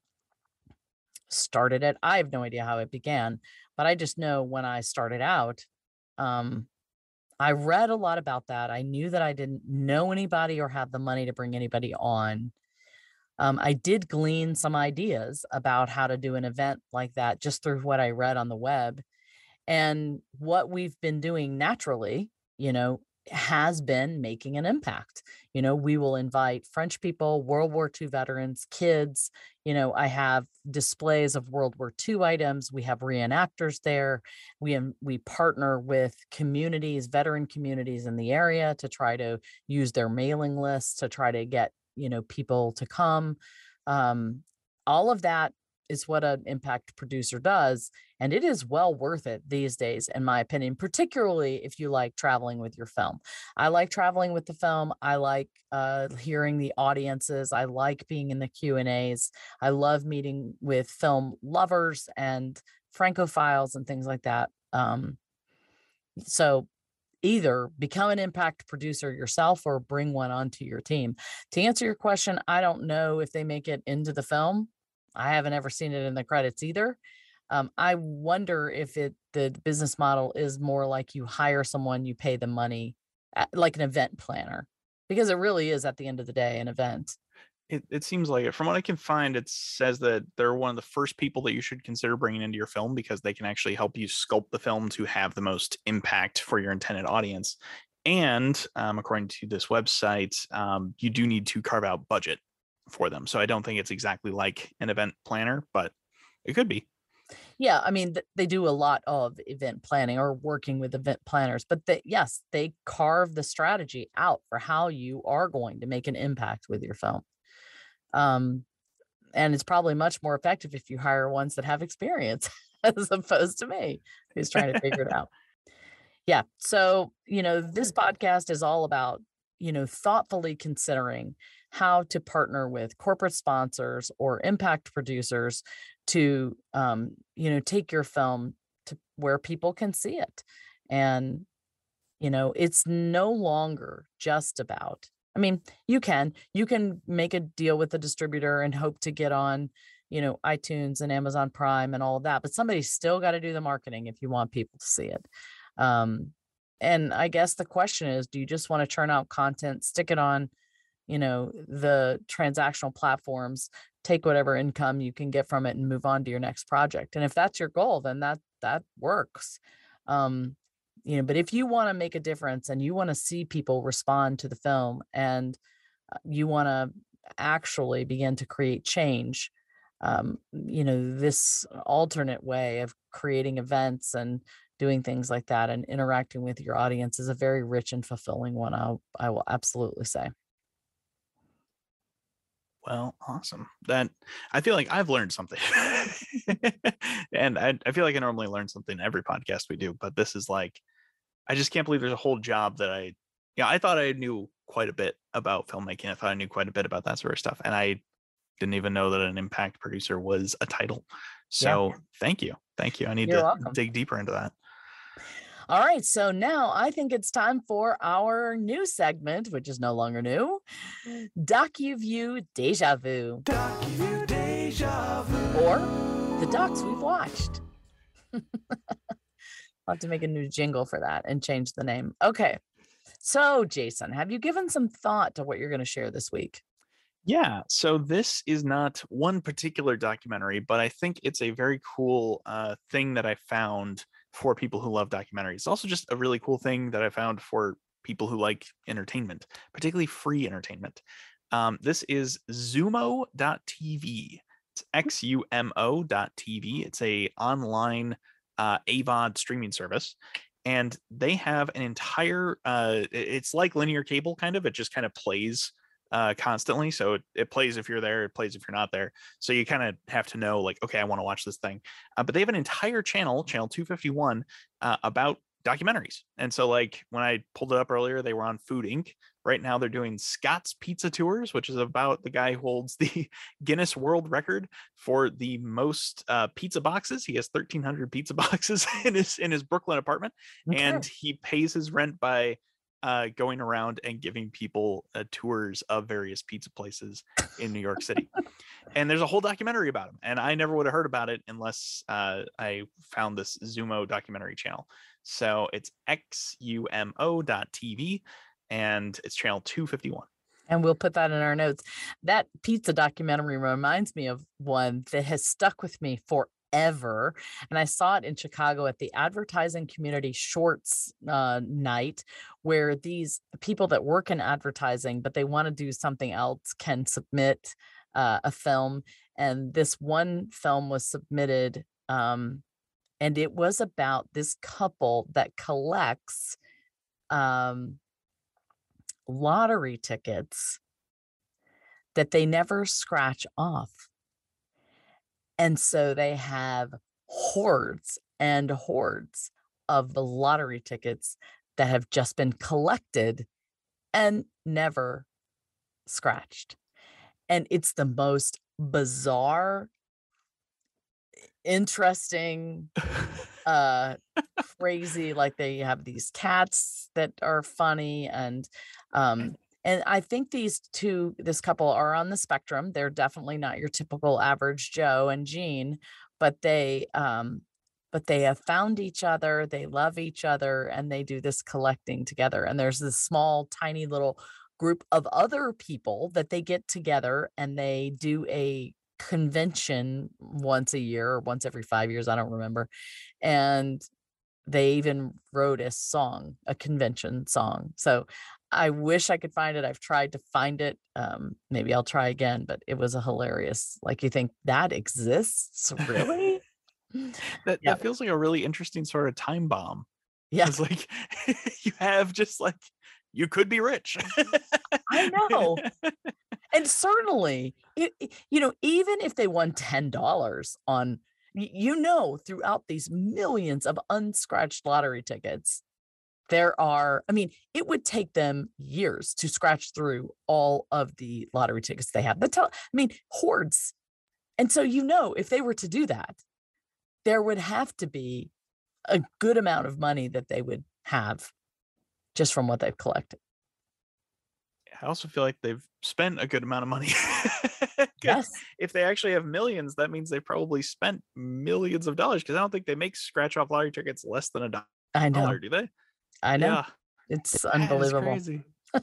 started it. I have no idea how it began, but I just know when I started out, um, I read a lot about that. I knew that I didn't know anybody or have the money to bring anybody on. Um, I did glean some ideas about how to do an event like that just through what I read on the web. And what we've been doing naturally, you know, has been making an impact. You know, we will invite French people, World War two veterans, kids. You know, I have displays of World War two items. We have reenactors there. We am- we partner with communities, veteran communities in the area to try to use their mailing lists to try to get, you know, people to come. Um, all of that is what an impact producer does. And it is well worth it these days, in my opinion, particularly if you like traveling with your film. I like traveling with the film. I like uh, hearing the audiences. I like being in the Q and A's. I love meeting with film lovers and Francophiles and things like that. Um, so either become an impact producer yourself or bring one onto your team. To answer your question, I don't know if they make it into the film. I haven't ever seen it in the credits either. Um, I wonder if it the business model is more like you hire someone, you pay them money, uh, like an event planner, because it really is at the end of the day an event. It, it seems like it. From what I can find, it says that they're one of the first people that you should consider bringing into your film because they can actually help you sculpt the film to have the most impact for your intended audience. And um, according to this website, um, you do need to carve out budget for them. So I don't think it's exactly like an event planner, but it could be. Yeah, I mean, th- they do a lot of event planning or working with event planners, but they, yes, they carve the strategy out for how you are going to make an impact with your film. Um, and it's probably much more effective if you hire ones that have experience as opposed to me who's trying to figure it out. Yeah. So, you know, this podcast is all about, you know, thoughtfully considering how to partner with corporate sponsors or impact producers to, um, you know, take your film to where people can see it. And, you know, it's no longer just about, I mean, you can, you can make a deal with the distributor and hope to get on, you know, iTunes and Amazon Prime and all of that, but somebody's still got to do the marketing if you want people to see it. Um, and I guess the question is, do you just want to churn out content, stick it on, you know, the transactional platforms, take whatever income you can get from it and move on to your next project? And if that's your goal, then that that works. Um, you know, but if you want to make a difference and you want to see people respond to the film and uh, you want to actually begin to create change, um, you know, this alternate way of creating events and doing things like that and interacting with your audience is a very rich and fulfilling one. I'll, I will absolutely say. Well, awesome. That I feel like I've learned something. And I, I feel like I normally learn something every podcast we do, but this is like, I just can't believe there's a whole job that I, yeah, I thought I knew quite a bit about filmmaking. I thought I knew quite a bit about that sort of stuff. And I didn't even know that an impact producer was a title. So yeah. Thank you. Thank you. I need You're to welcome. dig deeper into that. All right. So now I think it's time for our new segment, which is no longer new. DocuView Deja Vu. DocuView Deja Vu. Or the docs we've watched. I'll have to make a new jingle for that and change the name. Okay. So, Jason, have you given some thought to what you're going to share this week? Yeah. So this is not one particular documentary, but I think it's a very cool uh, thing that I found for people who love documentaries. It's also just a really cool thing that I found for people who like entertainment, particularly free entertainment. Um, this is Xumo dot T V. It's X U M O dot T V. It's a online uh, A V O D streaming service. And they have an entire, uh, it's like linear cable kind of, it just kind of plays uh, constantly. So it, it plays if you're there, it plays if you're not there. So you kind of have to know like, okay, I want to watch this thing. Uh, but they have an entire channel, channel two fifty-one, uh, about documentaries. And so like when I pulled it up earlier, they were on Food Incorporated. Right now they're doing Scott's Pizza Tours, which is about the guy who holds the Guinness World Record for the most uh, pizza boxes. He has thirteen hundred pizza boxes in his in his Brooklyn apartment, okay. And he pays his rent by uh, going around and giving people uh, tours of various pizza places in New York City. And there's a whole documentary about him, and I never would have heard about it unless uh, I found this Zumo documentary channel. So it's X U M O dot T V, and it's channel two fifty-one. And we'll put that in our notes. That pizza documentary reminds me of one that has stuck with me forever. And I saw it in Chicago at the Advertising Community Shorts uh, night, where these people that work in advertising, but they want to do something else, can submit uh, a film. And this one film was submitted, um, and it was about this couple that collects um, lottery tickets that they never scratch off. And so they have hordes and hordes of the lottery tickets that have just been collected and never scratched. And it's the most bizarre, interesting, uh crazy. Like, they have these cats that are funny, and um and I think these two this couple are on the spectrum. They're definitely not your typical average Joe and Jean, but they um but they have found each other, they love each other, and they do this collecting together. And there's this small tiny little group of other people that they get together, and they do a convention once a year or once every five years, I don't remember. And they even wrote a song, a convention song. So I wish I could find it. I've tried to find it. Um, maybe I'll try again, but it was a hilarious, like, you think that exists, really? that Yeah. that feels like a really interesting sort of time bomb. Yeah. It's like you have just like, you could be rich. I know. And certainly, it, it- you know, even if they won ten dollars on, y- you know, throughout these millions of unscratched lottery tickets, there are, I mean, it would take them years to scratch through all of the lottery tickets they have. But tell, I mean, hordes. And so, you know, if they were to do that, there would have to be a good amount of money that they would have just from what they've collected. I also feel like they've spent a good amount of money. 'Cause Yes, if they actually have millions, that means they probably spent millions of dollars, because I don't think they make scratch off lottery tickets less than a do- I know. dollar, do they? I know. Yeah, It's that is unbelievable. crazy.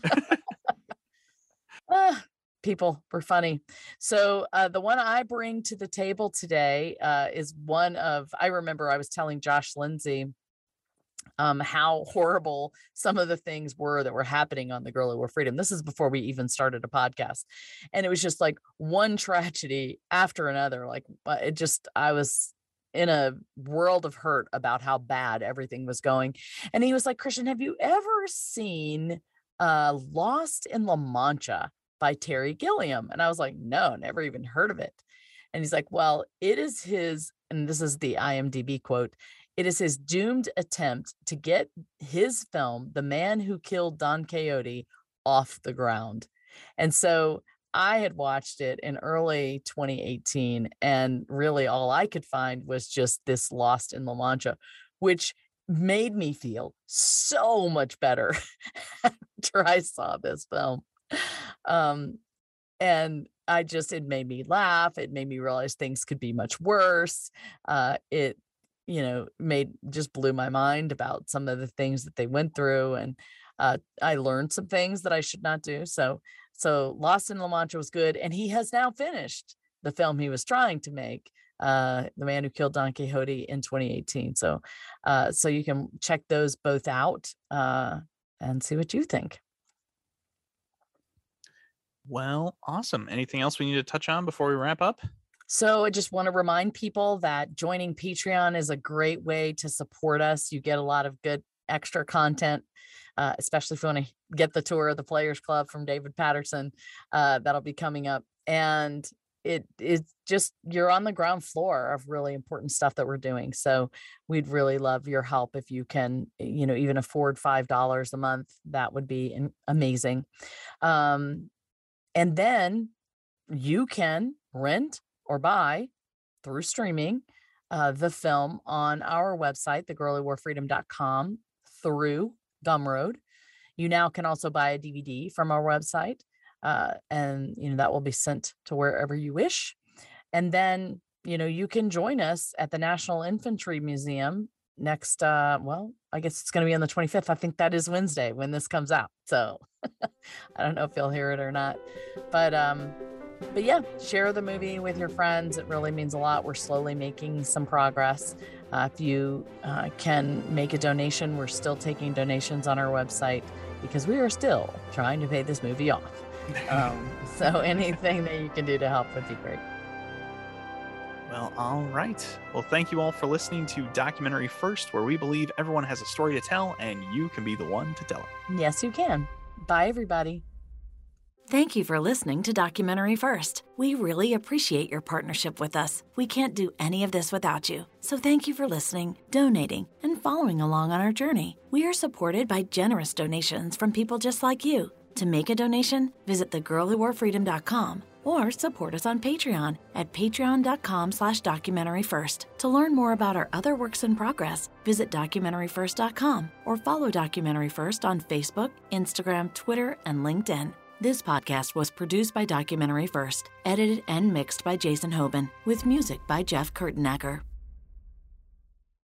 Ah, people were funny. So uh, the one I bring to the table today uh, is one of, I remember I was telling Josh Lindsay um, how horrible some of the things were that were happening on The Girl Who Wore Freedom. This is before we even started a podcast. And it was just like one tragedy after another. Like, uh, it just, I was in a world of hurt about how bad everything was going. And he was like, Christian, have you ever seen uh, Lost in La Mancha by Terry Gilliam? And I was like, no, never even heard of it. And he's like, well, it is his, and this is the I M D B quote, it is his doomed attempt to get his film, The Man Who Killed Don Quixote, off the ground. And so I had watched it in early twenty eighteen, and really all I could find was just this Lost in La Mancha, which made me feel so much better after I saw this film. Um, and I just, it made me laugh. It made me realize things could be much worse. Uh, it, you know, made, just blew my mind about some of the things that they went through. And uh, I learned some things that I should not do. So, so Lost in La Mancha was good. And he has now finished the film he was trying to make, uh, The Man Who Killed Don Quixote, in twenty eighteen. So, uh, so you can check those both out uh, and see what you think. Well, awesome. Anything else we need to touch on before we wrap up? So I just want to remind people that joining Patreon is a great way to support us. You get a lot of good extra content, uh, especially if you want to get the tour of the Players Club from David Patterson. Uh, that'll be coming up. And it is just, you're on the ground floor of really important stuff that we're doing. So we'd really love your help. If you can, you know, even afford five dollars a month, that would be amazing. Um, and then you can rent or buy through streaming uh, the film on our website, the girl who wore freedom dot com, through Gumroad. You now can also buy a D V D from our website. uh, and you know that will be sent to wherever you wish. And then you know you can join us at the National Infantry Museum next. Uh, well, I guess it's going to be on the twenty-fifth. I think that is Wednesday when this comes out. So I don't know if you'll hear it or not, but um, but yeah, share the movie with your friends. It really means a lot. We're slowly making some progress. Uh, if you uh, can make a donation, we're still taking donations on our website because we are still trying to pay this movie off. Um, so anything that you can do to help would be great. Well, all right. Well, thank you all for listening to Documentary First, where we believe everyone has a story to tell and you can be the one to tell it. Yes, you can. Bye, everybody. Thank you for listening to Documentary First. We really appreciate your partnership with us. We can't do any of this without you. So thank you for listening, donating, and following along on our journey. We are supported by generous donations from people just like you. To make a donation, visit the girl who wore freedom dot com or support us on Patreon at patreon.com slash documentary first. To learn more about our other works in progress, visit documentary first dot com or follow Documentary First on Facebook, Instagram, Twitter, and LinkedIn. This podcast was produced by Documentary First, edited and mixed by Jason Hoban, with music by Jeff Kurtenacker.